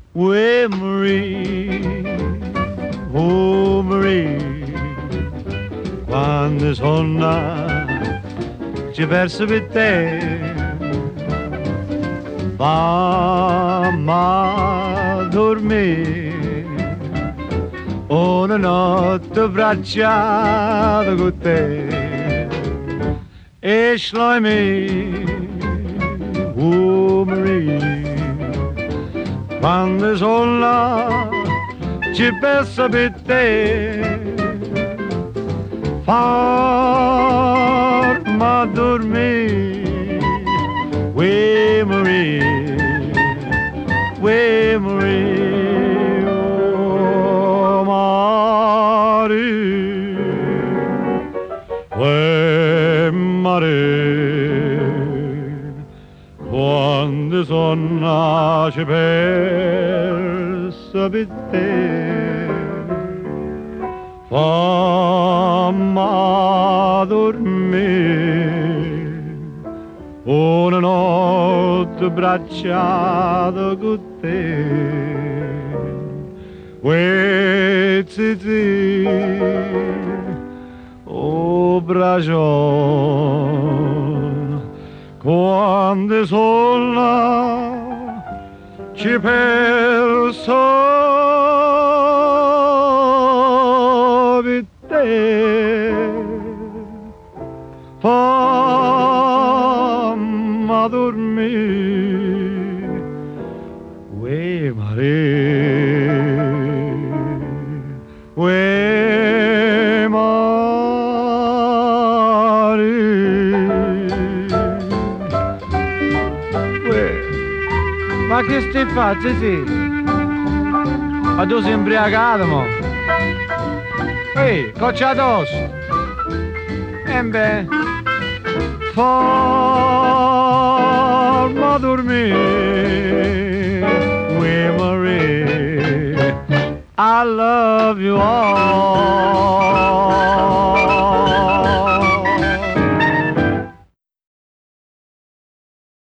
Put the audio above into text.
Uè Marie, oh Marie, quando sonna ci perso per te, mamma dormire, una notte abbracciata con te, e schleimi, oh Marie, quando sono là ci penso per te, farma dormire, we Marie, we Marie, oh Marie, we Marie, quando sono ci perso per te, fammi dormire, una notte abbracciata con te, uè zizi, oh braccio, quando sono là ci perso per te, fammi dormire, uè Marie, uè Marie. Ma che stai facendo, sì? Ma tu sei imbriacato, mo? Ehi, coccia addosso! E beh, fammi dormire, we Marie, I love you all.